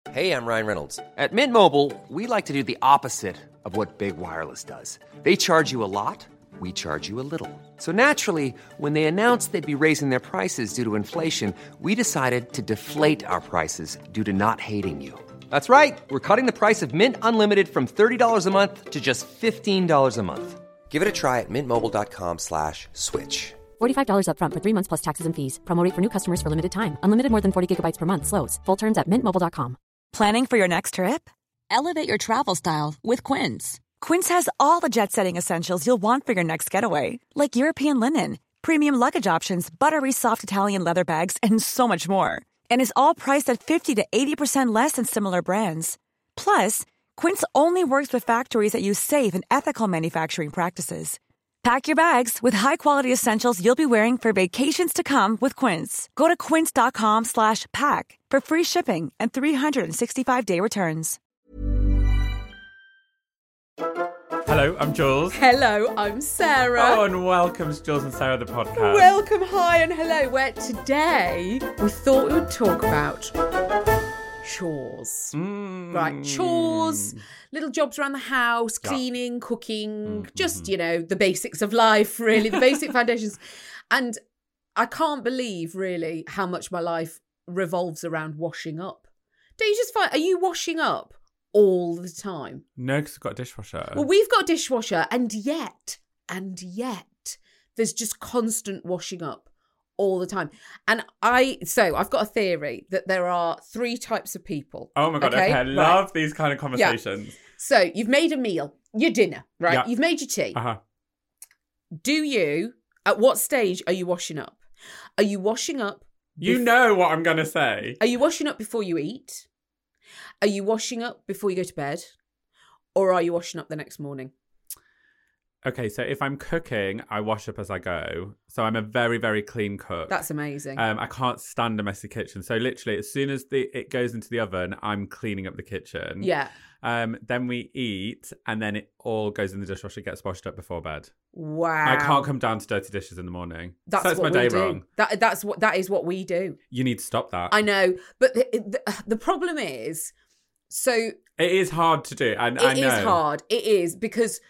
Hey, I'm Ryan Reynolds. At Mint Mobile, we like to do the opposite of what Big Wireless does. They charge you a lot, we charge you a little. So naturally, when they announced they'd be raising their prices due to inflation, we decided to deflate our prices due to not hating you. That's right. We're cutting the price of Mint Unlimited from $30 a month to just $15 a month. Give it a try at mintmobile.com/switch. $45 up front for 3 months plus taxes and fees. Promo rate for new customers for limited time. Unlimited more than 40 gigabytes per month. Slows full terms at mintmobile.com. Planning for your next trip? Elevate your travel style with Quince. Quince has all the jet-setting essentials you'll want for your next getaway, like European linen, premium luggage options, buttery soft Italian leather bags, and so much more. And is all priced at 50 to 80% less than similar brands. Plus, Quince only works with factories that use safe and ethical manufacturing practices. Pack your bags with high-quality essentials you'll be wearing for vacations to come with Quince. Go to quince.com/pack for free shipping and 365-day returns. Hello, I'm Jules. Hello, I'm Sarah. Oh, and welcome to Jules and Sarah, the podcast. Welcome, hi and hello, where today we thought we would talk about chores. Right, chores, little jobs around the house, cleaning, cooking, just, you know, the basics of life, really, the basic foundations. And I can't believe, really, how much my life revolves around washing up. Don't you just find, are you washing up all the time? No, because we've got a dishwasher. Well, we've got a dishwasher, and yet, there's just constant washing up all the time. And I've got a theory that there are 3 types of people. Oh my God, okay, I love these kind of conversations. Yeah. So you've made a meal, your dinner, right? Yeah. You've made your tea. Uh-huh. At what stage are you washing up? Are you washing up? You know what I'm going to say. Are you washing up before you eat? Are you washing up before you go to bed? Or are you washing up the next morning? Okay, so if I'm cooking, I wash up as I go. So I'm a very, very clean cook. That's amazing. I can't stand a messy kitchen. So literally, as soon as it goes into the oven, I'm cleaning up the kitchen. Yeah. Then we eat, and then it all goes in the dishwasher, gets washed up before bed. Wow. I can't come down to dirty dishes in the morning. That's Sets what my day we do. wrong. That is what we do. You need to stop that. I know, but the problem is, so it is hard to do. And it is hard. It is because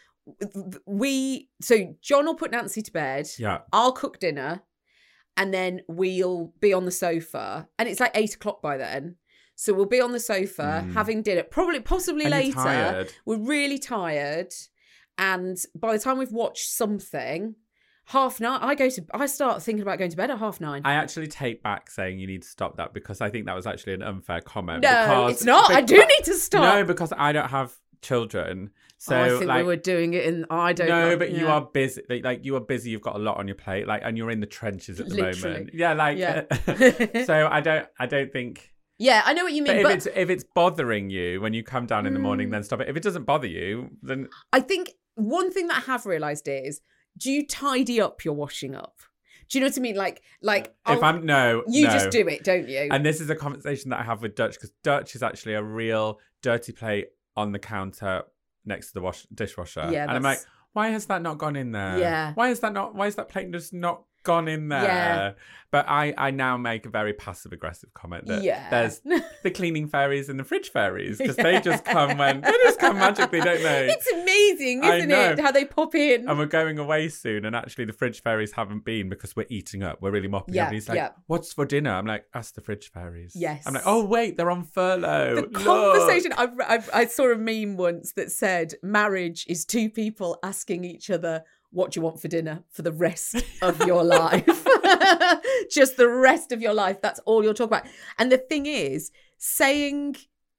John will put Nancy to bed. Yeah. I'll cook dinner, and then we'll be on the sofa, and it's like 8:00 by then. So we'll be on the sofa having dinner, possibly and later. you're tired. We're really tired, and by the time we've watched something, 9:30. I start thinking about going to bed at 9:30. I actually take back saying you need to stop that, because I think that was actually an unfair comment. No, it's not. I do need to stop. No, because I don't have children. So I think we were doing it in. I don't know. No, but you are busy. Like you are busy. You've got a lot on your plate. Like, and you're in the trenches at the moment. Yeah, like. Yeah. So I don't think. Yeah, I know what you mean. But if it's bothering you when you come down in the morning, then stop it. If it doesn't bother you, then I think one thing that I have realised is, do you tidy up your washing up? Do you know what I mean? Like if I'm you just do it, don't you? And this is a conversation that I have with Dutch, because Dutch is actually a real dirty plate on the counter next to the dishwasher. Yeah, and I'm like, why has that not gone in there? Yeah. Why is that plate just not gone in there? Yeah. But I now make a very passive aggressive comment that there's the cleaning fairies and the fridge fairies, because they just come magically, don't they? It's amazing, isn't it? How they pop in. And we're going away soon, and actually the fridge fairies haven't been, because we're eating up. We're really mopping up. And he's like, what's for dinner? I'm like, ask the fridge fairies. Yes. I'm like, oh wait, they're on furlough. The conversation, I saw a meme once that said marriage is 2 people asking each other, what do you want for dinner for the rest of your life? Just the rest of your life. That's all you'll talk about. And the thing is, saying,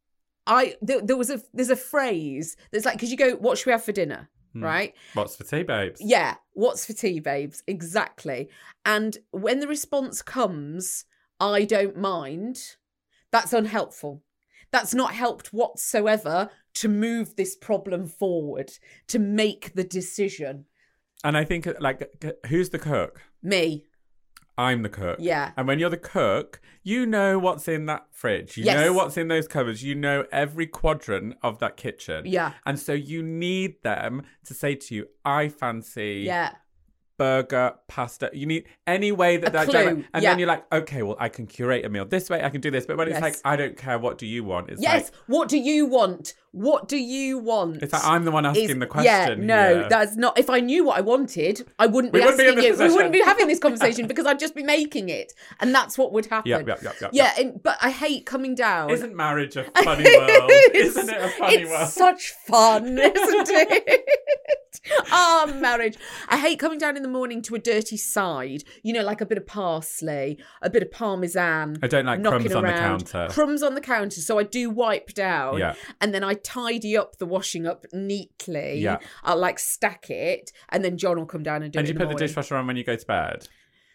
there's a phrase that's like, because you go, what should we have for dinner? Right? What's for tea, babes? Yeah. What's for tea, babes? Exactly. And when the response comes, I don't mind, that's unhelpful. That's not helped whatsoever to move this problem forward, to make the decision. And I think, like, who's the cook? Me. I'm the cook. Yeah. And when you're the cook, you know what's in that fridge. You know what's in those cupboards. You know every quadrant of that kitchen. Yeah. And so you need them to say to you, I fancy burger, pasta. You need any way that clue. And then you're like, okay, well, I can curate a meal this way. I can do this. But when it's like, I don't care. What do you want? It's like, what do you want? What do you want? It's like I'm the one asking the question. That's not. If I knew what I wanted, I wouldn't be asking you. We wouldn't be having this conversation because I'd just be making it, and that's what would happen. But I hate coming down. Isn't marriage a funny world? Isn't it a funny world? It's such fun, isn't it? Marriage. I hate coming down in the morning to a dirty side. You know, like a bit of parsley, a bit of parmesan. I don't like crumbs on the counter. Crumbs on the counter. So I do wipe down, and then I tidy up the washing up neatly. Yeah. I'll like stack it, and then John will come down and do it. And you put the dishwasher on when you go to bed?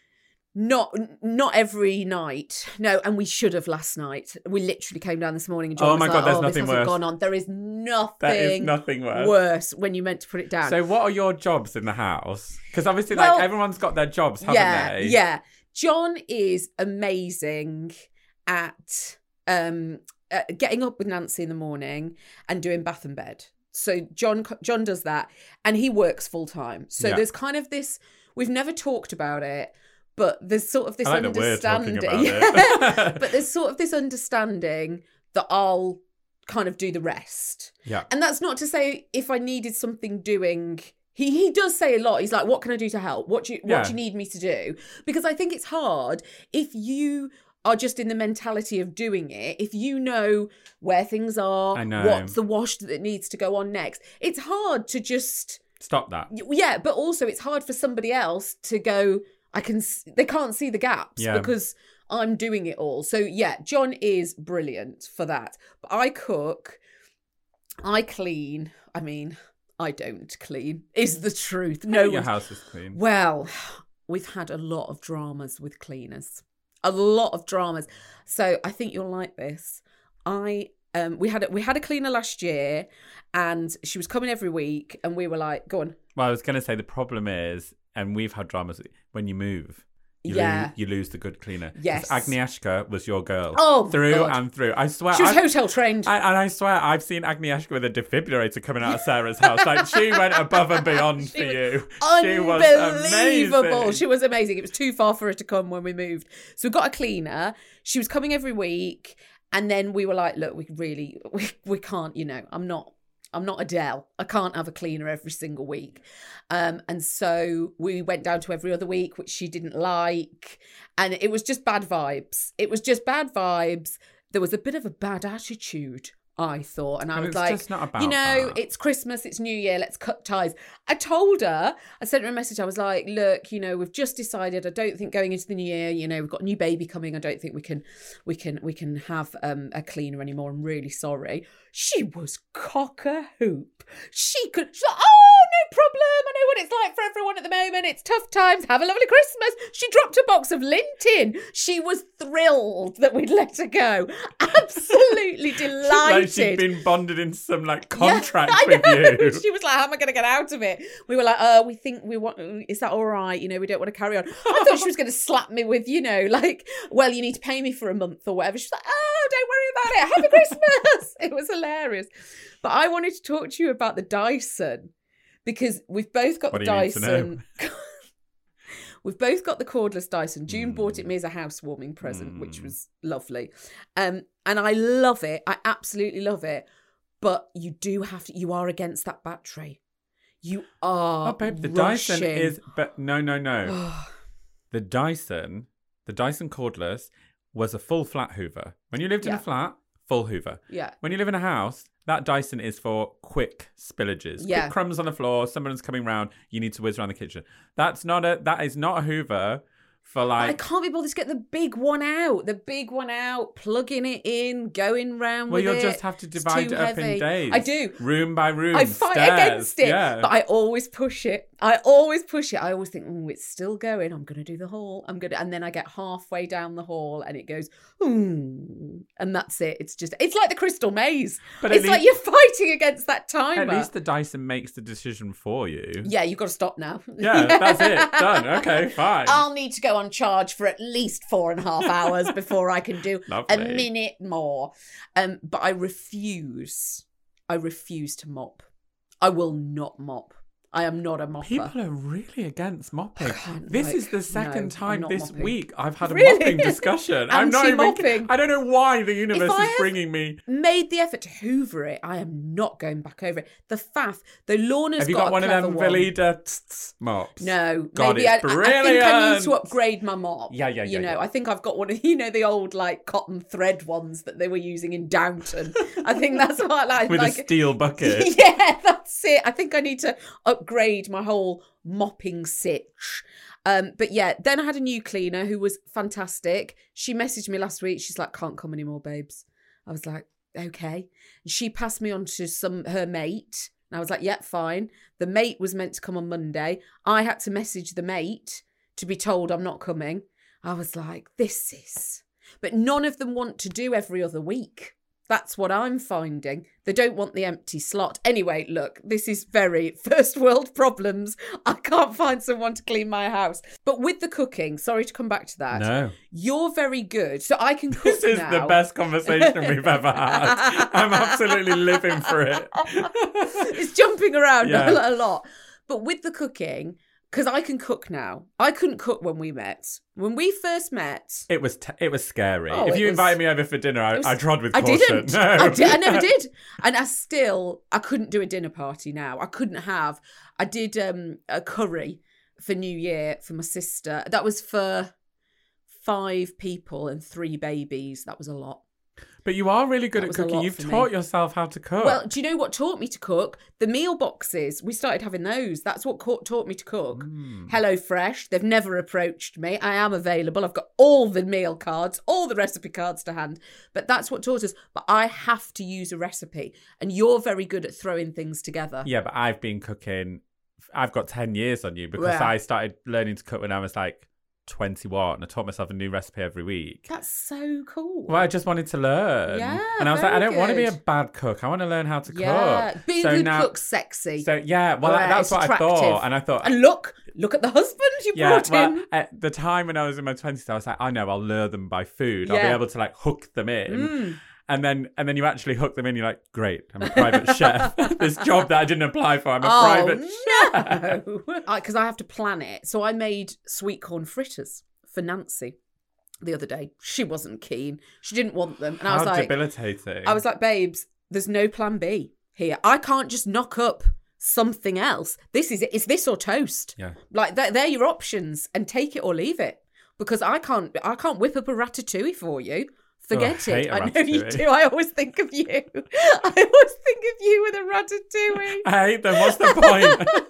Not every night. No, and we should have last night. We literally came down this morning and John was like, there's nothing this worse. Gone on. There is nothing. There is nothing worse when you meant to put it down. So what are your jobs in the house? Because obviously like everyone's got their jobs, haven't they? Yeah. John is amazing at getting up with Nancy in the morning and doing bath and bed. So John does that, and he works full time. So there's kind of this, we've never talked about it, but there's sort of this understanding. But there's sort of this understanding that I'll kind of do the rest. Yeah. And that's not to say if I needed something doing. He does say a lot. He's like, what can I do to help? What do you need me to do? Because I think it's hard if you are just in the mentality of doing it. If you know where things are, what's the wash that needs to go on next, it's hard to just stop that. Yeah, but also it's hard for somebody else to go, they can't see the gaps because I'm doing it all. So John is brilliant for that. But I cook, I clean. I mean, I don't clean, is the truth. No, your house is clean. Well, we've had a lot of dramas with cleaners. A lot of dramas. So I think you'll like this. We had a cleaner last year, and she was coming every week, and we were like, go on. Well, I was going to say the problem is, and we've had dramas, when you move. You lose the good cleaner. Yes. Agnieszka was your girl. Oh, through God. and through. I swear. She was hotel trained. And I swear, I've seen Agnieszka with a defibrillator coming out of Sarah's house. Like, she went above and beyond for you. She was amazing. She was amazing. It was too far for her to come when we moved. So we got a cleaner. She was coming every week. And then we were like, look, we can't, I'm not Adele. I can't have a cleaner every single week. And so we went down to every other week, which she didn't like. And it was just bad vibes. There was a bit of a bad attitude, I thought. And I was like, just not about that. It's Christmas, it's New Year, let's cut ties. I told her, I sent her a message. I was like, look, we've just decided, I don't think going into the new year, we've got a new baby coming. I don't think we can have a cleaner anymore. I'm really sorry. She was cock-a-hoop. She's like, oh, no problem. I know what it's like for everyone at the moment. It's tough times. Have a lovely Christmas. She dropped a box of lint in. She was thrilled that we'd let her go. Absolutely delighted. Like she'd been bonded in some contract with you. She was like, how am I going to get out of it? We were like, we think we want, is that all right? We don't want to carry on. I thought she was going to slap me with, well, you need to pay me for a month or whatever. She's like, oh, don't worry about it. Happy Christmas. It was hilarious. But I wanted to talk to you about the Dyson, because we've both got the Dyson. We've both got the cordless Dyson. June bought it me as a housewarming present, which was lovely. And I love it. I absolutely love it. But you are against that battery. You are. Oh, babe, the Dyson is. But no. The Dyson cordless was a full flat Hoover. When you lived in a flat, full Hoover. Yeah. When you live in a house, that Dyson is for quick spillages. Yeah. Quick crumbs on the floor, someone's coming round, you need to whiz around the kitchen. That is not a Hoover for like... I can't be bothered to get the big one out. Plugging it in, going round with it. Well, you'll just have to divide it up in days. I do. Room by room, I fight against it, but I always push it. I always think, it's still going. I'm going to do the haul. And then I get halfway down the hall and it goes, and that's it. It's like the Crystal Maze. But it's like you're fighting against that timer. At least the Dyson makes the decision for you. Yeah, you've got to stop now. Yeah, that's it. Done. Okay, fine. I'll need to go on charge for at least 4.5 hours before I can do a minute more. But I refuse to mop. I will not mop. I am not a mopper. People are really against mopping. This is the second time this week I've had a Really? mopping discussion. I'm not Anti-mopping. I don't know why the universe is bringing me. Made the effort to hoover it. I am not going back over it. The faff. The lawn has Have you got got one of them one. Veleda mops? No. God, maybe it's I think brilliant. I need to upgrade my mop. Yeah. You know, I think I've got one of, the old like cotton thread ones that they were using in Downton. I think that's what I like. With a steel bucket. Yeah, that's it. I think I need to upgrade my whole mopping sitch. But yeah, then I had a new cleaner who was fantastic. She messaged me last week. She's like, can't come anymore, babes. I was like, okay. And she passed me on to her mate. And I was like, yeah, fine. The mate was meant to come on Monday. I had to message the mate to be told I'm not coming. I was like, this is... But none of them want to do every other week. That's what I'm finding. They don't want the empty slot. Anyway, look, this is very first world problems. I can't find someone to clean my house. But with the cooking, sorry to come back to that. No. You're very good. So I can cook This is now. the best conversation we've ever had. I'm absolutely living for it. It's jumping around a lot. But with the cooking... Because I can cook now. I couldn't cook when we met. When we first met... It was scary. Oh, if you invited me over for dinner, I trod with caution. I didn't. No. I never did. And I couldn't do a dinner party now. I did a curry for New Year for my sister. That was for 5 people and 3 babies. That was a lot. But you are really good at cooking. You've taught yourself how to cook. Well, do you know what taught me to cook? The meal boxes. We started having those. That's what taught me to cook. HelloFresh. They've never approached me. I am available. I've got all the meal cards, all the recipe cards to hand. But that's what taught us. But I have to use a recipe. And you're very good at throwing things together. Yeah, but I've been cooking. I've got 10 years on you because I started learning to cook when I was like 21 and I taught myself a new recipe every week. That's so cool. Well, I just wanted to learn. Yeah, and I was like, I don't want to be a bad cook. I want to learn how to cook. Being a good cook's sexy. So yeah, well, that's what attractive. I thought. And I thought... And look at the husband you brought in. At the time when I was in my 20s, I was like, I know, I'll lure them by food. I'll be able to like hook them in. And then you actually hook them in. You're like, great, I'm a private chef. This job that I didn't apply for, I'm a private chef. Because I have to plan it. So I made sweet corn fritters for Nancy the other day. She wasn't keen. She didn't want them. And I was like, debilitating. I was like, babes, there's no plan B here. I can't just knock up something else. This is it. It's this or toast. Yeah. Like they're your options and take it or leave it. Because I can't whip up a ratatouille for you. Forget it. I know you do. I always think of you. I always think of you with a ratatouille. I hate them. What's the point?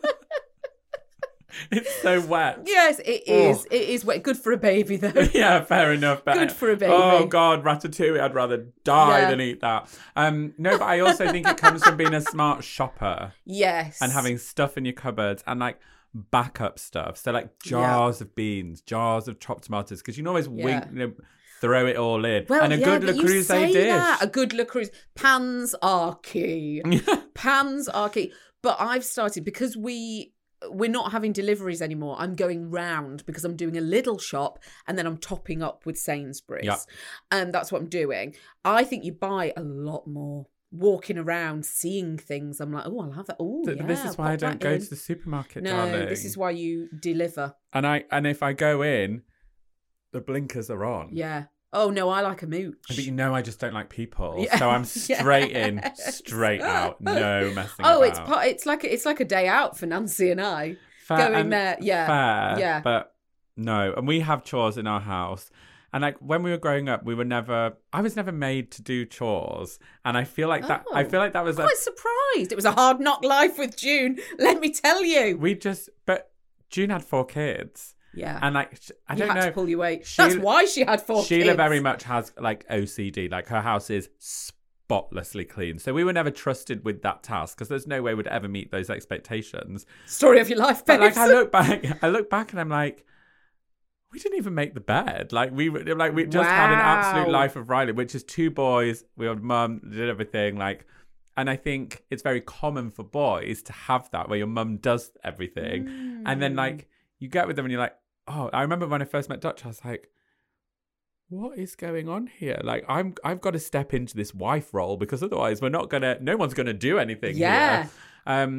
It's so wet. Yes, it is. It is wet. Good for a baby, though. Yeah, fair enough. But, good for a baby. Oh, God, ratatouille. I'd rather die than eat that. No, but I also think it comes from being a smart shopper. Yes. And having stuff in your cupboards and like backup stuff. So like jars of beans, jars of chopped tomatoes. Because you can always throw it all in. Well, and a good Le Creuset dish. A good Le Creuset. Pans are key. Pans are key. But I've started, because we're not having deliveries anymore. I'm going round because I'm doing a little shop and then I'm topping up with Sainsbury's. Yeah. And that's what I'm doing. I think you buy a lot more. Walking around, seeing things. I'm like, oh, I'll have that. Oh, yeah. This is why I don't go to the supermarket, darling. No, this is why you deliver. And if I go in, the blinkers are on. Yeah. Oh, no, I like a mooch. But I just don't like people. Yeah. So I'm straight in, straight out. No messing about. It's like a day out for Nancy and I. Fair, going there. Yeah. Fair. Yeah. But no. And we have chores in our house. And like when we were growing up, I was never made to do chores. And I feel like that was quite surprised. It was a hard knock life with June, let me tell you. But June had 4 kids. Yeah. And like, I don't know. You had to pull your weight. That's why she had 4 kids. Sheila very much has like OCD. Like her house is spotlessly clean. So we were never trusted with that task because there's no way we'd ever meet those expectations. Story of your life, babe. But like I look back and I'm like, we didn't even make the bed. Like we just had an absolute life of Riley, which is 2 boys. We had mum, did everything. Like, and I think it's very common for boys to have that where your mum does everything, and then like you get with them and you're like, oh, I remember when I first met Dutch, I was like, what is going on here? Like I've got to step into this wife role because otherwise no one's gonna do anything here.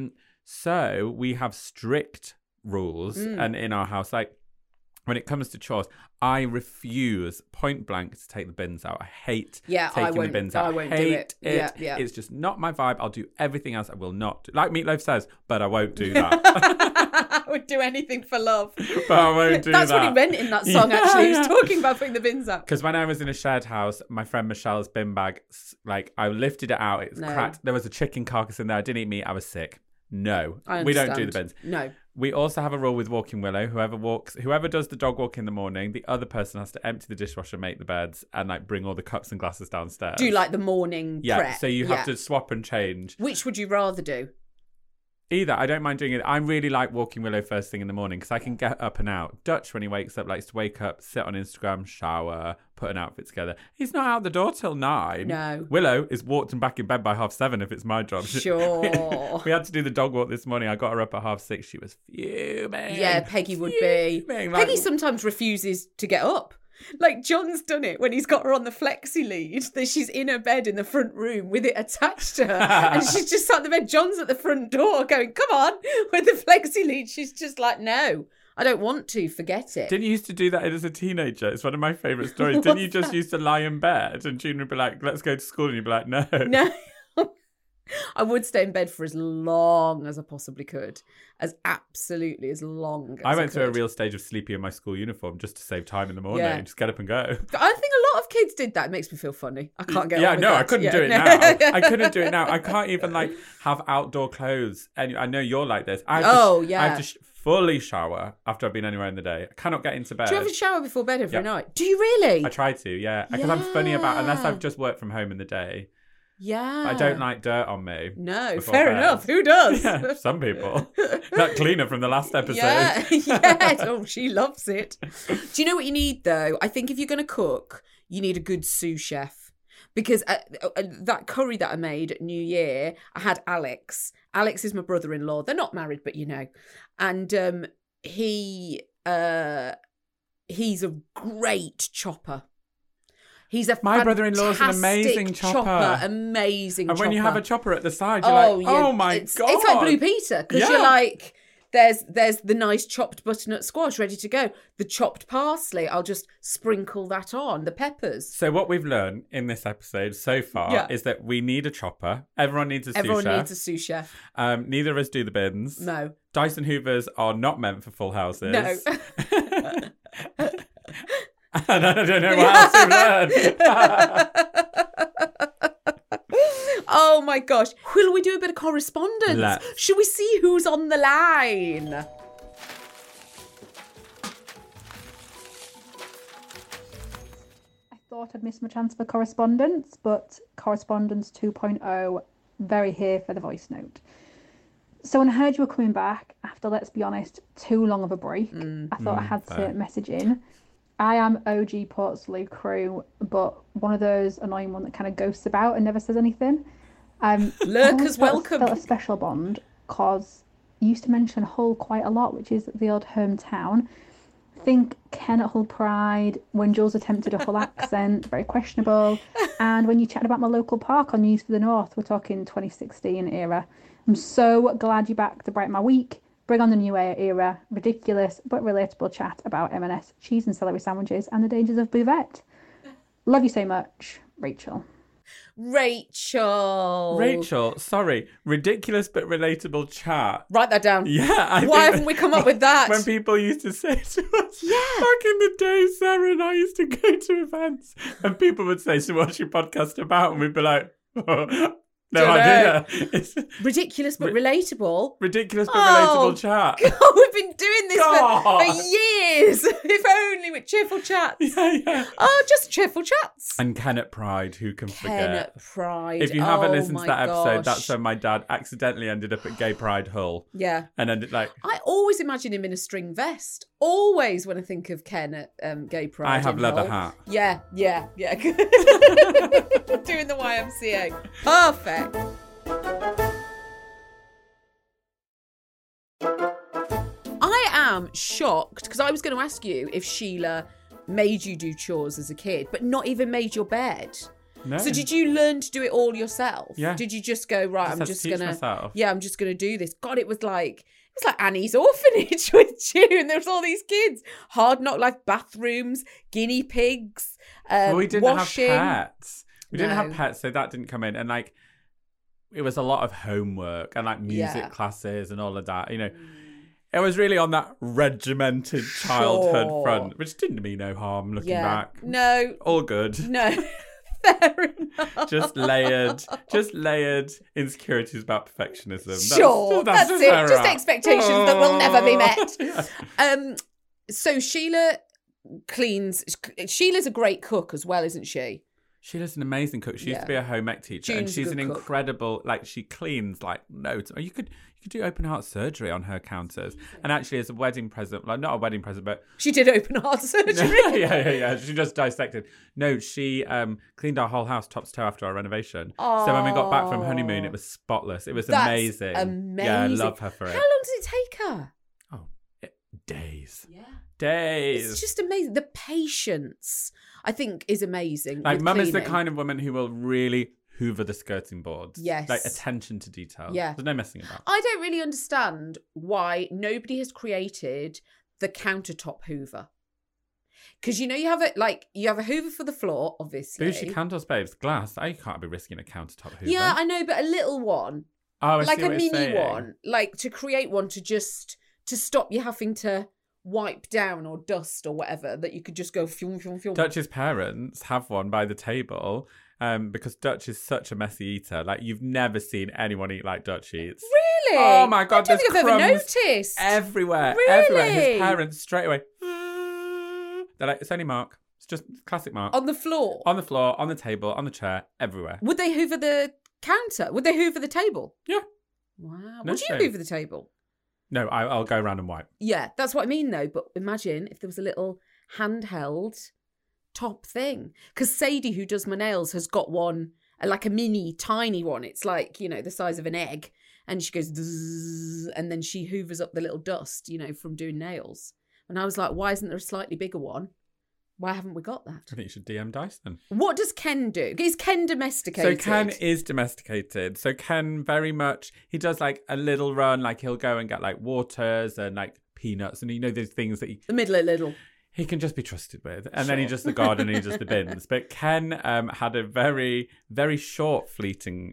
So we have strict rules and in our house, like when it comes to chores, I refuse point blank to take the bins out. I hate taking the bins out. I won't do it. Yeah. It's just not my vibe. I'll do everything else. I will not do. Like Meatloaf says, but I won't do that. I would do anything for love. But I won't do That's that. what he meant in that song, actually. He was talking about putting the bins out. Because when I was in a shared house, my friend Michelle's bin bag, like I lifted it out, it's cracked. There was a chicken carcass in there. I didn't eat meat. I was sick. No, we don't do the bins. No. We also have a rule with Walking Willow. Whoever does the dog walk in the morning, the other person has to empty the dishwasher, make the beds, and like bring all the cups and glasses downstairs. Do like the morning prep. So you have to swap and change. Which would you rather do? Either. I don't mind doing it. I really like Walking Willow first thing in the morning because I can get up and out. Dutch, when he wakes up, likes to wake up, sit on Instagram, shower, put an outfit together. He's not out the door till 9. No. Willow is walked and back in bed by 7:30 if it's my job. Sure. We had to do the dog walk this morning. I got her up at 6:30. She was fuming. Yeah, Peggy would be. Peggy sometimes refuses to get up. Like, John's done it when he's got her on the flexi lead, that she's in her bed in the front room with it attached to her. And she's just sat in the bed. John's at the front door going, come on, with the flexi lead. She's just like, no, I don't want to. Forget it. Didn't you used to do that as a teenager? It's one of my favourite stories. Didn't you just used to lie in bed and June would be like, let's go to school? And you'd be like, no. No. I would stay in bed for as long as I possibly could. As long as I went through a real stage of sleeping in my school uniform just to save time in the morning. Yeah. Just get up and go. I think a lot of kids did that. It makes me feel funny. I can't get on with that. I couldn't do it now. I couldn't do it now. I can't even like have outdoor clothes. And I know you're like this. I have to fully shower after I've been anywhere in the day. I cannot get into bed. Do you have a shower before bed every night? Do you really? I try to, yeah. Because I'm funny about, unless I've just worked from home in the day. Yeah. I don't like dirt on me. No, fair enough. Who does? Yeah, some people. That cleaner from the last episode. Yeah, yes. Oh, she loves it. Do you know what you need, though? I think if you're going to cook, you need a good sous chef. Because that curry that I made at New Year, I had Alex. Alex is my brother-in-law. They're not married, but you know. And he's a great chopper. He's my brother-in-law's an amazing chopper. Amazing chopper. And when you have a chopper at the side, you're oh my God. It's like Blue Peter, because you're like, there's the nice chopped butternut squash ready to go. The chopped parsley, I'll just sprinkle that on. The peppers. So what we've learned in this episode so far is that we need a chopper. Everyone needs a sous chef. Everyone needs a sous chef. Neither of us do the bins. No. Dyson Hoovers are not meant for full houses. No. And I don't know what else we've learned. Oh my gosh. Will we do a bit of correspondence? Should we see who's on the line? I thought I'd missed my chance for correspondence, but correspondence 2.0, very here for the voice note. So when I heard you were coming back after, let's be honest, too long of a break, I thought I had to message in. I am OG Portslade crew, but one of those annoying one that kind of ghosts about and never says anything. Lurkers welcome. I felt a special bond because you used to mention Hull quite a lot, which is the old hometown. Think Ken at Hull Pride, when Jules attempted a Hull accent, very questionable. And when you chatted about my local park on News for the North, we're talking 2016 era. I'm so glad you're back to brighten my week. Bring on the new era, ridiculous but relatable chat about M&S cheese and celery sandwiches and the dangers of buvette. Love you so much, Rachel. Rachel, sorry. Ridiculous but relatable chat. Write that down. Yeah. Why haven't we come up with that? When people used to say to us, back in the day, Sarah and I used to go to events and people would say, so what's your podcast about? And we'd be like, no idea. It's ridiculous but relatable. Ridiculous but relatable chat. God, we've been doing this for years. If only with cheerful chats. Yeah. Oh, just cheerful chats. And Ken at Pride, who can forget? Ken at Pride. If you haven't listened to that episode, that's when my dad accidentally ended up at Gay Pride Hull. Yeah. And ended like... I always imagine him in a string vest. Always when I think of Ken at Gay Pride. I have leather Hull. hat. Yeah. Doing the YMCA. Perfect. I am shocked because I was going to ask you if Sheila made you do chores as a kid, but not even made your bed. No. So did you learn to do it all yourself? Yeah. Did you just go, right, I'm just going to... myself. Yeah, I'm just going to do this. God, it was like Annie's orphanage with you, and there was all these kids. Hard Knock Life bathrooms, guinea pigs, well, we didn't washing. have pets. We didn't have pets, so that didn't come in. And like, it was a lot of homework and like music classes and all of that. You know, it was really on that regimented childhood front, which didn't mean no harm looking back. No. All good. No. Fair enough. Just layered insecurities about perfectionism. Sure, that's it. Just expectations that will never be met. Yeah. So Sheila cleans. Sheila's a great cook as well, isn't she? Sheila's an amazing cook. She used to be a home ec teacher, and she's an incredible. Like, she cleans like loads. You could do open heart surgery on her counters. And actually, as a wedding present, like not a wedding present, but she did open heart surgery. yeah. She just dissected. No, she cleaned our whole house top to toe after our renovation. Oh, so when we got back from honeymoon, it was spotless. It was amazing. Yeah, I love her for it. How long did it take her? Days. Yeah. Days. It's just amazing. The patience, I think, is amazing. Like, Mum is the kind of woman who will really hoover the skirting boards. Yes. Like, attention to detail. Yeah. There's no messing about. I don't really understand why nobody has created the countertop hoover. Because, you have a hoover for the floor, obviously. Bougie candles, babes. Glass. I can't be risking a countertop hoover. Yeah, I know, but a little one. Oh, I like see a what you're mini saying. one. Like, to create one to stop you having to wipe down or dust or whatever, that you could just go fium, fium, fium. Dutch's parents have one by the table because Dutch is such a messy eater. Like, you've never seen anyone eat like Dutch eats. Really? Oh my God, I don't think there's I've ever crumbs noticed. everywhere. Really? Everywhere. His parents straight away. They're like, it's only Mark. It's just classic Mark. On the floor? On the floor, on the table, on the chair, everywhere. Would they hoover the counter? Would they hoover the table? Yeah. Wow. No Would you shame. hoover the table? No, I'll go around and wipe. Yeah, that's what I mean, though. But imagine if there was a little handheld top thing. Because Sadie, who does my nails, has got one, like a mini, tiny one. It's like, the size of an egg. And she goes, zzz, and then she hoovers up the little dust, from doing nails. And I was like, why isn't there a slightly bigger one? Why haven't we got that? I think you should DM Dyson. What does Ken do? Is Ken domesticated? So Ken is domesticated. So Ken very much, he does like a little run, like he'll go and get like waters and like peanuts and those things that the middle little. He can just be trusted with. And then he does the garden and he does the bins. But Ken had a very, very short fleeting,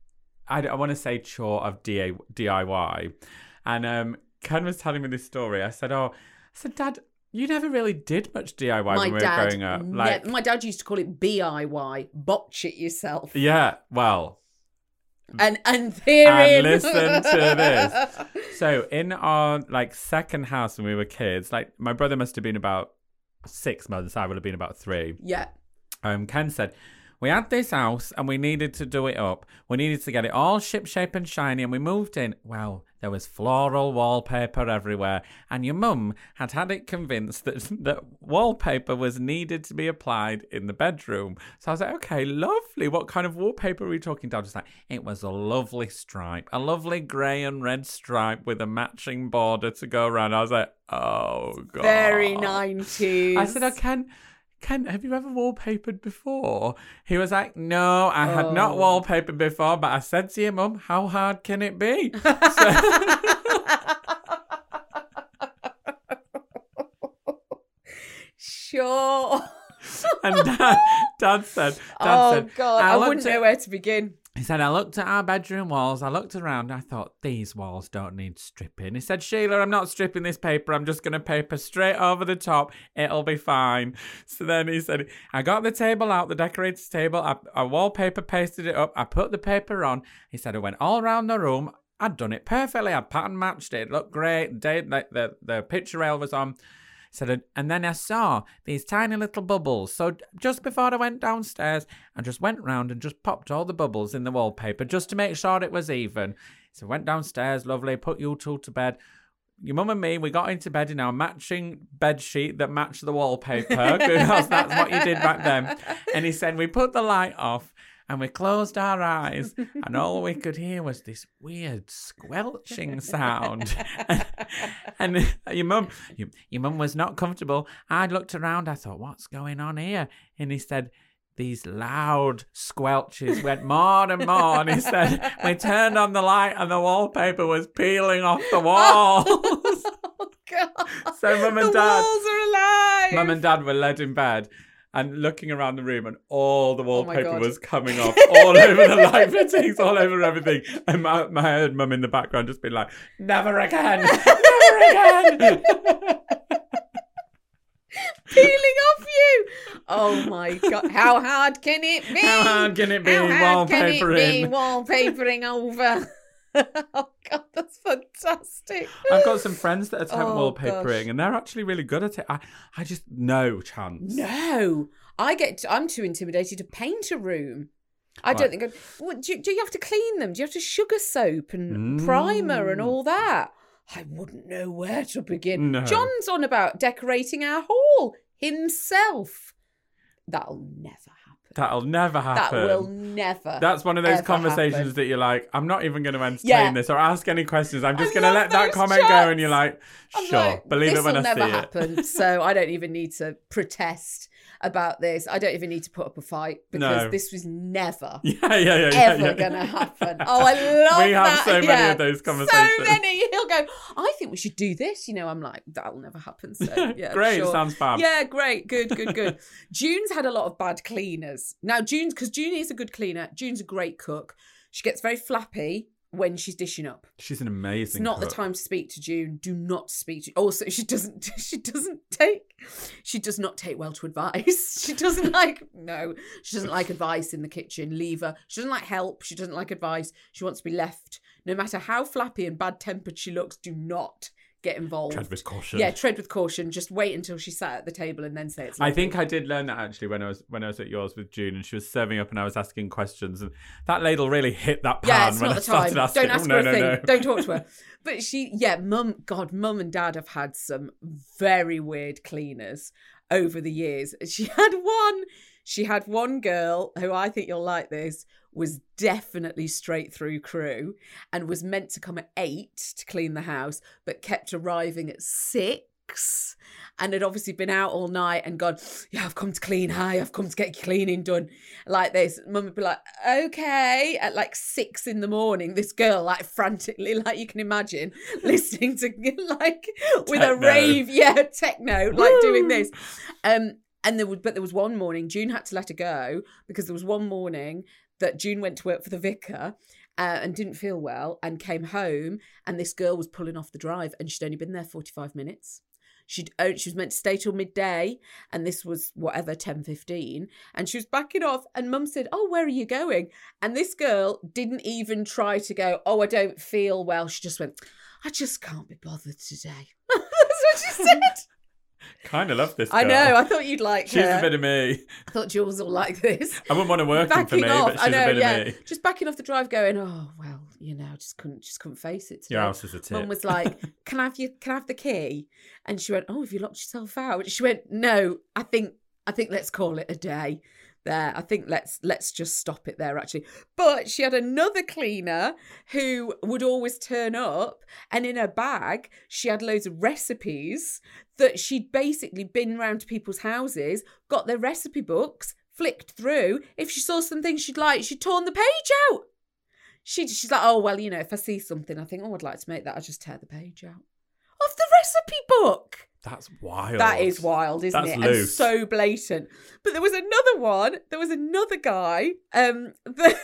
I want to say chore of DIY. And Ken was telling me this story. I said, Dad, you never really did much DIY when we were growing up. My dad used to call it BIY, botch it yourself. Yeah, well. And listen to this. So in our second house when we were kids, my brother must have been about 6 months. I would have been about 3. Yeah. Ken said, we had this house and we needed to do it up. We needed to get it all ship-shape and shiny and we moved in. Well, there was floral wallpaper everywhere and your mum had it convinced that wallpaper was needed to be applied in the bedroom. So I was like, okay, lovely. What kind of wallpaper are we talking about? Just like, it was a lovely stripe, a lovely grey and red stripe with a matching border to go around. I was like, oh, God. Very 90s. I said, Ken, have you ever wallpapered before? He was like, no, I had not wallpapered before, but I said to your mum, how hard can it be? Sure. And Dad said, God, I wouldn't know where to begin. He said, I looked at our bedroom walls, I looked around, I thought, these walls don't need stripping. He said, Sheila, I'm not stripping this paper, I'm just going to paper straight over the top, it'll be fine. So then he said, I got the table out, the decorator's table, I wallpaper pasted it up, I put the paper on. He said, I went all around the room, I'd done it perfectly, I'd pattern matched it, it looked great, the picture rail was on. Said, and then I saw these tiny little bubbles. So just before I went downstairs, I just went round and just popped all the bubbles in the wallpaper just to make sure it was even. So I went downstairs, lovely, put you two to bed. Your mum and me, we got into bed in our matching bed sheet that matched the wallpaper because that's what you did back then. And he said, we put the light off and we closed our eyes and all we could hear was this weird squelching sound. And your mum was not comfortable. I looked around, I thought, what's going on here? And he said, these loud squelches went more and more, and he said, we turned on the light and the wallpaper was peeling off the walls. Oh, God. So Mum and the Dad... walls are alive. Mum and Dad were led in bed and looking around the room, and all the wallpaper was coming off all over the light fittings, all over everything. And I heard Mum in the background just being like, never again, never again. Peeling off you. Oh my God. How hard can it be? How hard can it be wallpapering over? Oh God, that's fantastic. I've got some friends that attempt wallpapering, and they're actually really good at it. I just, no chance. No. I'm too intimidated to paint a room. I don't think... do you have to clean them? Do you have to sugar soap and primer and all that? I wouldn't know where to begin. No. John's on about decorating our hall himself. That'll never happen. That'll never happen. That will never. That's one of those conversations happen. That you're like, I'm not even going to entertain this or ask any questions. I'm just going to let that comment go, and you're like, sure, believe it when I see it. This will never happen. So I don't even need to protest about this. I don't even need to put up a fight because this was never ever going to happen. Oh, I love that. We have so many of those conversations. So many. He'll go, I think we should do this. You know, I'm like, that'll never happen. So yeah, great. Sure. Sounds fab. Yeah, great. Good. June's had a lot of bad cleaners. Now, because June is a good cleaner. June's a great cook. She gets very flappy when she's dishing up. She's an amazing It's not cook. the time to speak to June. Do not speak to... Also, she does not take well to advice. She doesn't like advice in the kitchen. Leave her. She doesn't like help. She doesn't like advice. She wants to be left. No matter how flappy and bad-tempered she looks, do not get involved. Tread with caution. Yeah, tread with caution. Just wait until she's sat at the table and then say it's lovely. I think I did learn that actually when I was at yours with June, and she was serving up and I was asking questions, and that ladle really hit that pan when I started asking. Don't ask her a thing. No. Don't talk to her. But Mum and Dad have had some very weird cleaners over the years. She had one girl who, I think you'll like this, was definitely straight through crew and was meant to come at 8 to clean the house, but kept arriving at 6 and had obviously been out all night and gone, yeah, I've come to clean. Hi, I've come to get your cleaning done. Like this. Mum would be like, okay. At like 6 a.m, this girl like frantically, like you can imagine, listening to like with techno. A rave, techno, like doing this. And there was one morning, June had to let her go because there was one morning that June went to work for the vicar and didn't feel well and came home, and this girl was pulling off the drive and she'd only been there 45 minutes. She was meant to stay till midday, and this was 10:15, and she was backing off, and Mum said, oh, where are you going? And this girl didn't even try to go, oh, I don't feel well. She just went, I just can't be bothered today. That's what she said. Kind of love this girl. I know. I thought you'd like her. She's a bit of me. I thought Jules will like this. I wouldn't want to work for me, but she's a bit of me. Just backing off the drive going, oh, well, I just couldn't face it today. Your house is a tip. Mum was like, can I have the key? And she went, oh, have you locked yourself out? She went, no, I think let's call it a day. There, I think let's just stop it there, actually. But she had another cleaner who would always turn up, and in her bag she had loads of recipes that she'd basically been round to people's houses, got their recipe books, flicked through. If she saw something she'd like, she'd torn the page out. She's like, oh well, if I see something I think, oh, I'd like to make that, I just tear the page out of the recipe book. That's wild. That is wild, isn't it? Loose. And so blatant. But there was another one. There was another guy that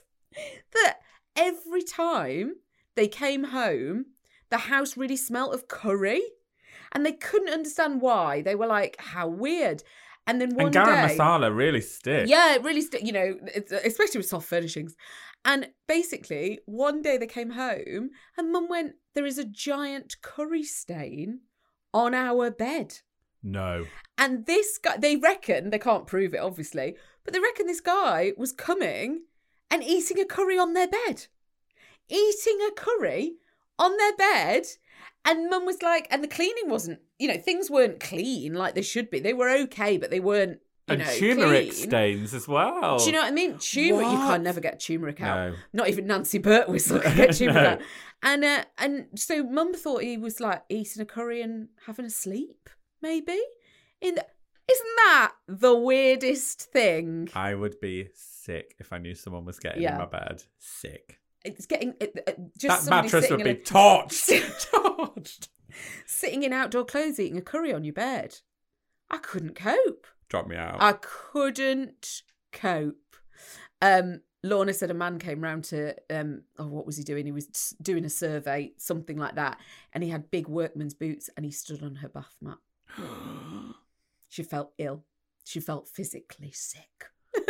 every time they came home, the house really smelt of curry. And they couldn't understand why. They were like, how weird. And then one day... And garam masala really sticks. Yeah, it really sticks, especially with soft furnishings. And basically, one day they came home and Mum went, there is a giant curry stain on our bed. No. And this guy, they reckon, they can't prove it obviously, but they reckon this guy was coming and eating a curry on their bed. Eating a curry on their bed. And Mum was like, and the cleaning wasn't, things weren't clean like they should be. They were okay, but they weren't, and turmeric clean. Stains as well. Do you know what I mean? Turmeric, you can't never get turmeric out. No. Not even Nancy Birtwistle can get turmeric out. And so Mum thought he was like eating a curry and having a sleep, maybe. Isn't that the weirdest thing? I would be sick if I knew someone was getting in my bed. Sick. It's getting just that mattress would be torched. Torched. Sitting in outdoor clothes, eating a curry on your bed. I couldn't cope. Drop me out. I couldn't cope. Lorna said a man came round to, what was he doing? He was doing a survey, something like that. And he had big workman's boots and he stood on her bath mat. She felt ill. She felt physically sick.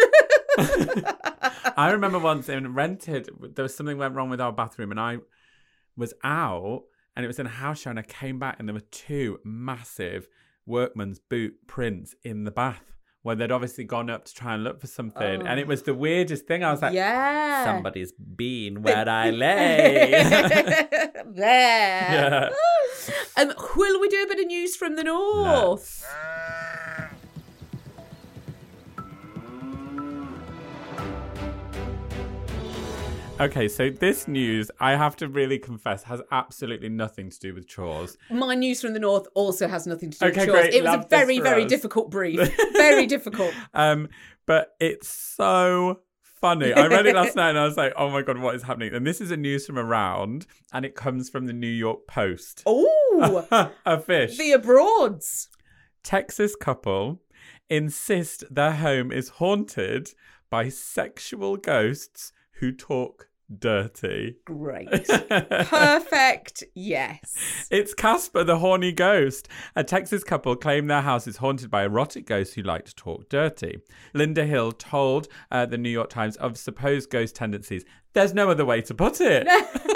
I remember once in rented, there was something went wrong with our bathroom and I was out and it was in a house show and I came back and there were 2 massive workman's boot prints in the bath where they'd obviously gone up to try and look for something. And it was the weirdest thing. I was like, somebody's been where I lay. There. Yeah. Will we do a bit of news from the north? Okay, so this news, I have to really confess, has absolutely nothing to do with chores. My news from the north also has nothing to do with chores. Great. It was a very, very difficult brief. Very difficult. But it's so funny. I read it last night and I was like, oh my God, what is happening? And this is a news from around and it comes from the New York Post. Oh! A fish. The abroads. Texas couple insist their home is haunted by sexual ghosts who talk dirty. Great. Perfect. Yes. It's Casper the horny ghost. A Texas couple claim their house is haunted by erotic ghosts who like to talk dirty. Linda Hill told the New York Times of supposed ghost tendencies. There's no other way to put it.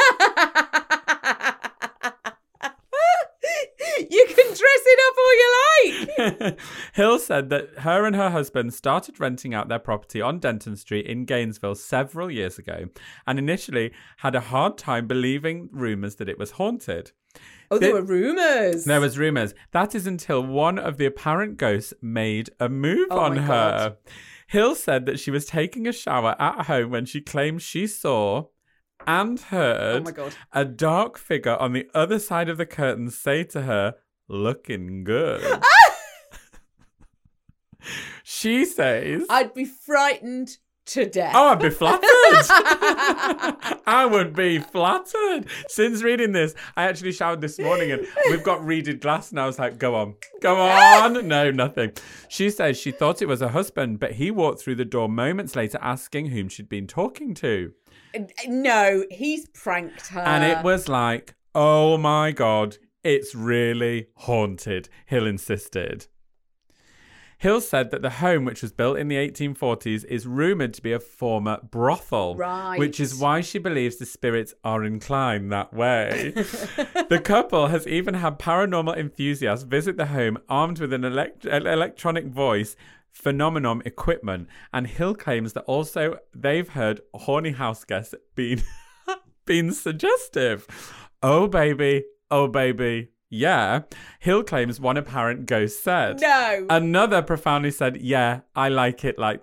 You can dress it up all you like. Hill said that her and her husband started renting out their property on Denton Street in Gainesville several years ago and initially had a hard time believing rumours that it was haunted. Oh, there were rumours. There was rumours. That is until one of the apparent ghosts made a move on her. God. Hill said that she was taking a shower at home when she claimed she saw and heard a dark figure on the other side of the curtain say to her, "Looking good." She says, I'd be frightened to death. Oh, I'd be flattered. I would be flattered. Since reading this, I actually showered this morning and we've got reeded glass and I was like, go on. No, nothing. She says she thought it was her husband, but he walked through the door moments later asking whom she'd been talking to. No, he's pranked her. And it was like, oh my God, it's really haunted, Hill insisted. Hill said that the home, which was built in the 1840s, is rumoured to be a former brothel. Right. Which is why she believes the spirits are inclined that way. The couple has even had paranormal enthusiasts visit the home armed with an electronic voice phenomenon equipment, and Hill claims that also they've heard horny house guests being suggestive. Oh baby, yeah. Hill claims one apparent ghost said. No. Another profoundly said, yeah, I like it like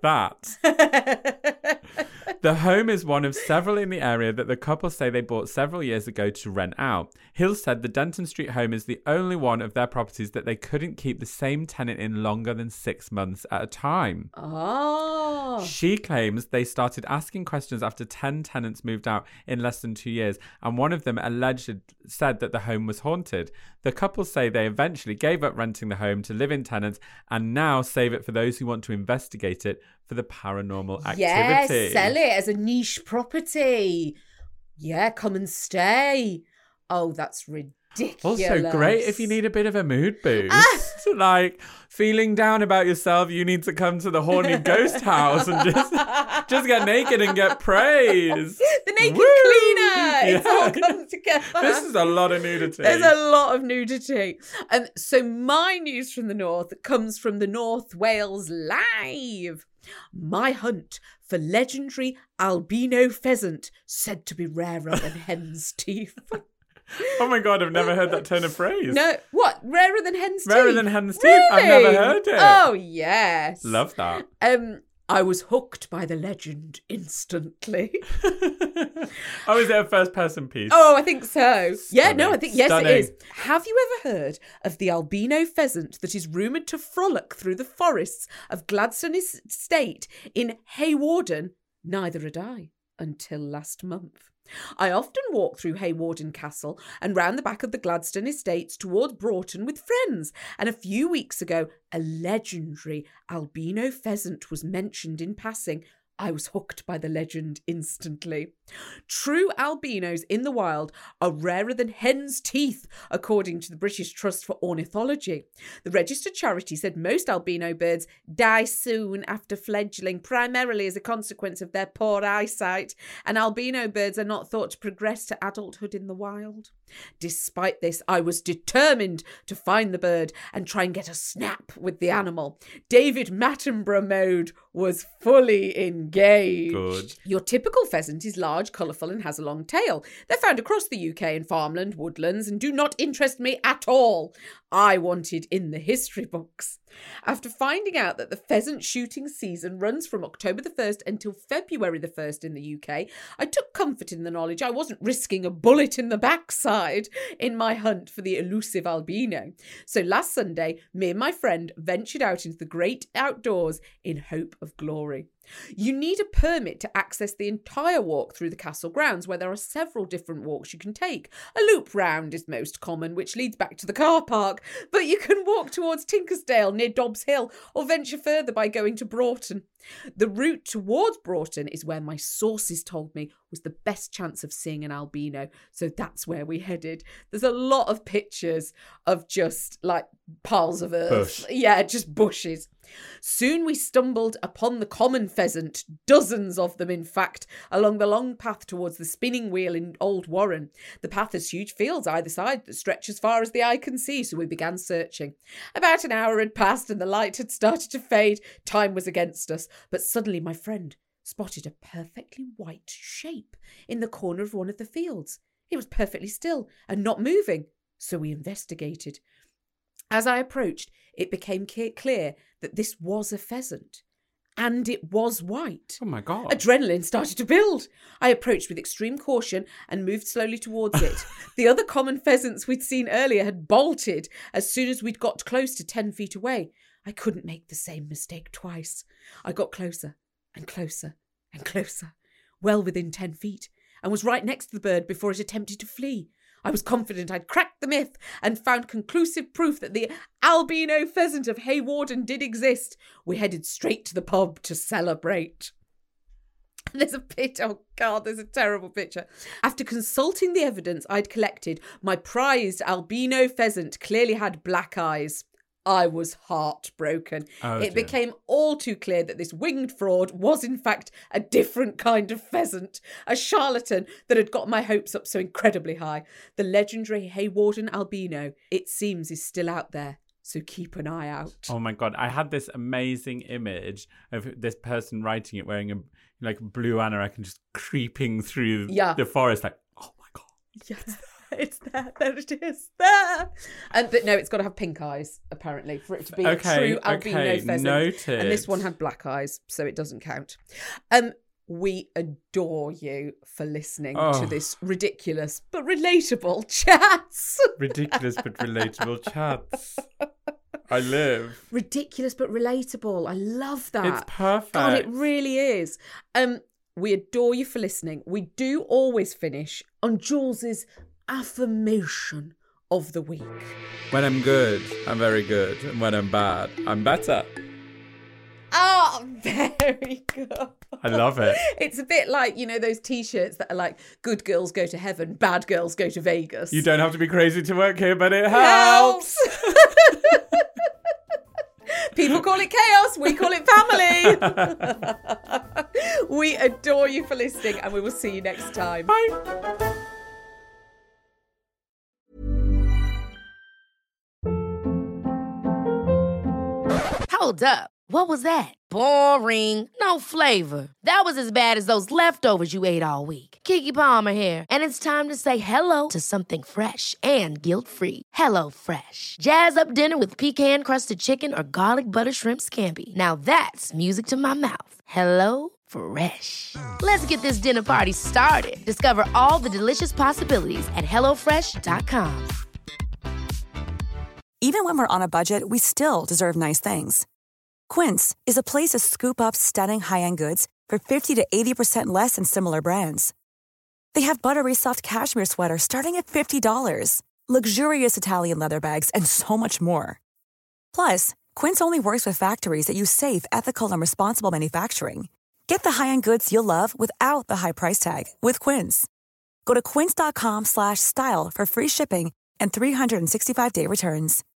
that. The home is one of several in the area that the couple say they bought several years ago to rent out. Hill said the Denton Street home is the only one of their properties that they couldn't keep the same tenant in longer than 6 months at a time. Oh. She claims they started asking questions after 10 tenants moved out in less than 2 years, and one of them said that the home was haunted. The couple say they eventually gave up renting the home to live-in tenants and now save it for those who want to investigate it for the paranormal activity. Yeah, sell it as a niche property. Yeah, come and stay. Oh, that's ridiculous. Also great if you need a bit of a mood boost. Like feeling down about yourself, you need to come to the horny ghost house and just get naked and get praise. The naked cleaner. It's all come together. This is a lot of nudity. There's a lot of nudity. So my news from the north comes from the North Wales Live. My hunt for legendary albino pheasant said to be rarer than hen's teeth. Oh my God, I've never heard that turn of phrase. No, what? Rarer than hen's teeth? Rarer than hen's teeth? Really? I've never heard it. Oh, yes. Love that. I was hooked by the legend instantly. Oh, is it a first-person piece? Oh, I think so. Stunning. Yeah, no, I think, yes, Stunning. it is. Have you ever heard of the albino pheasant that is rumoured to frolic through the forests of Gladstone Estate in Hawarden? Neither had I until last month. I often walk through Hawarden Castle and round the back of the Gladstone Estates towards Broughton with friends, and a few weeks ago a legendary albino pheasant was mentioned in passing. I was hooked by the legend instantly. True albinos in the wild are rarer than hen's teeth, according to the British Trust for Ornithology. The registered charity said most albino birds die soon after fledgling, primarily as a consequence of their poor eyesight, and albino birds are not thought to progress to adulthood in the wild. Despite this, I was determined to find the bird and try and get a snap with the animal. David Attenborough mode was fully engaged. Good. Your typical pheasant is large, colourful and has a long tail. They're found across the UK in farmland, woodlands and do not interest me at all. I wanted in the history books. After finding out that the pheasant shooting season runs from October the 1st until February the 1st in the UK, I took comfort in the knowledge I wasn't risking a bullet in the backside in my hunt for the elusive albino. So last Sunday, me and my friend ventured out into the great outdoors in hope of glory. You need a permit to access the entire walk through the castle grounds, where there are several different walks you can take. A loop round is most common, which leads back to the car park, but you can walk towards Tinkersdale near Dobbs Hill or venture further by going to Broughton. The route towards Broughton is where my sources told me was the best chance of seeing an albino, so that's where we headed. There's a lot of pictures of just like piles of earth. Bush. Yeah, just bushes. Soon we stumbled upon the common pheasant, dozens of them in fact, along the long path towards the spinning wheel in Old Warren. The path has huge fields either side that stretch as far as the eye can see, so we began searching. About an hour had passed and the light had started to fade. Time was against us, but suddenly my friend spotted a perfectly white shape in the corner of one of the fields. It was perfectly still and not moving, so we investigated. As I approached, it became clear that this was a pheasant. And it was white. Oh my God. Adrenaline started to build. I approached with extreme caution and moved slowly towards it. The other common pheasants we'd seen earlier had bolted as soon as we'd got close to 10 feet away. I couldn't make the same mistake twice. I got closer and closer and closer, well within 10 feet, and was right next to the bird before it attempted to flee. I was confident I'd cracked the myth and found conclusive proof that the albino pheasant of Hawarden did exist. We headed straight to the pub to celebrate. There's a picture. Oh, God, there's a terrible picture. After consulting the evidence I'd collected, my prized albino pheasant clearly had black eyes. I was heartbroken. It became all too clear that this winged fraud was in fact a different kind of pheasant, a charlatan that had got my hopes up so incredibly high. The legendary Hawarden albino, it seems, is still out there, so keep an eye out. Oh my God, I had this amazing image of this person writing it wearing a blue anorak and just creeping through the forest like, oh my God. Yes. It's there. There it is. There. But no, it's got to have pink eyes, apparently, for it to be a true albino pheasant. Noted. And this one had black eyes, so it doesn't count. We adore you for listening to this ridiculous but relatable chats. Ridiculous but relatable chats. I live. Ridiculous but relatable. I love that. It's perfect. God, it really is. We adore you for listening. We do always finish on Jules's affirmation of the week. When I'm good, I'm very good. And when I'm bad, I'm better. Oh, very good. I love it. It's a bit like, those T-shirts that are like, good girls go to heaven, bad girls go to Vegas. You don't have to be crazy to work here, but it helps. People call it chaos. We call it family. We adore you for listening, and we will see you next time. Bye. Hold up. What was that? Boring. No flavor. That was as bad as those leftovers you ate all week. Keke Palmer here, and it's time to say hello to something fresh and guilt-free. Hello Fresh. Jazz up dinner with pecan-crusted chicken or garlic butter shrimp scampi. Now that's music to my mouth. Hello Fresh. Let's get this dinner party started. Discover all the delicious possibilities at hellofresh.com. Even when we're on a budget, we still deserve nice things. Quince is a place to scoop up stunning high-end goods for 50 to 80% less than similar brands. They have buttery soft cashmere sweaters starting at $50, luxurious Italian leather bags, and so much more. Plus, Quince only works with factories that use safe, ethical, and responsible manufacturing. Get the high-end goods you'll love without the high price tag with Quince. Go to quince.com/style for free shipping and 365-day returns.